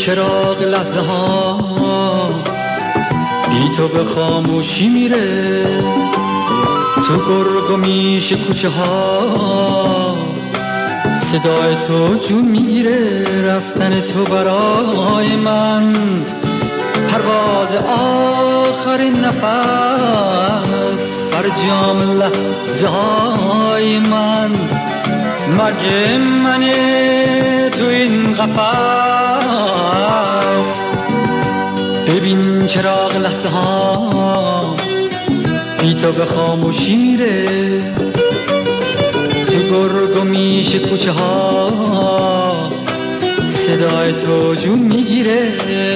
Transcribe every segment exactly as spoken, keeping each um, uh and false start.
چراغ لحظه ها بی تو به خاموشی میره، تو گرگ و میش کوچه ها صدای تو جون میگیره. رفتن تو برای من پرواز آخرین نفس، فرجام لحظه های من مرگ منه تو این قفس. ببین چراغ لحظه ها بی تو به خاموشی میره، تو گرگ و میش کوچه ها صدای تو جون میگیره.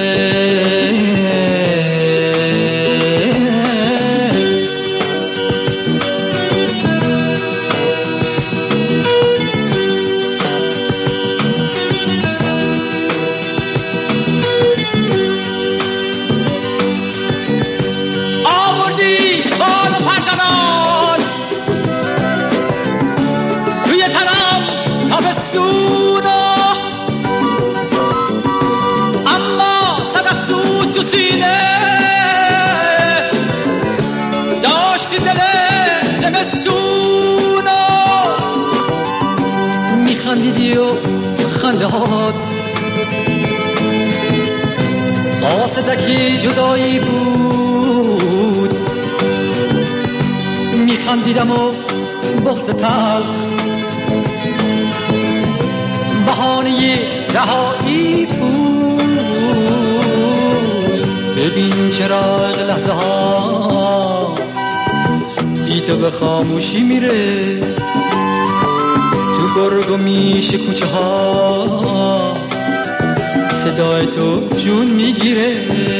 خندیدی و خندهات قاصدکی جدایی بود، میخندیدم و بغض تلخ بهانه رهایی بود. ببین چراغ لحظه ها بی تو به خاموشی میره، تو گرگ و میش کوچه ها صدای تو جون میگیره.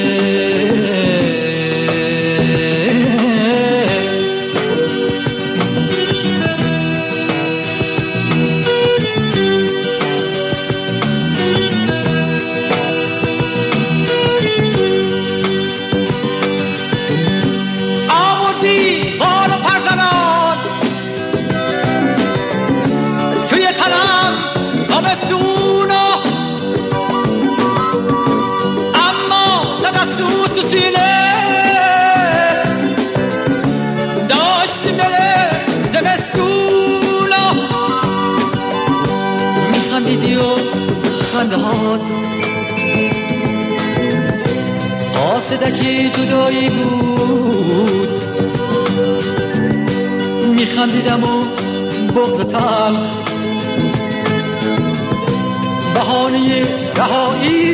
خندیدی و خندهات قاصدکی جدایی بود، میخندیدم و بغض تلخ بهانه رهایی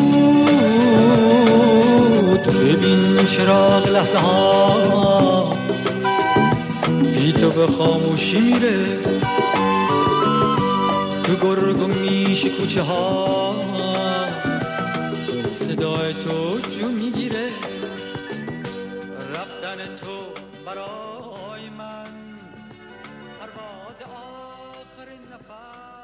بود. ببین چراغ لحظه ها بی تو به خاموشی میره، تو گرگ و میش کوچه ها صدای تو جون میگیره. رفتن تو برای من پرواز آخرین نفس.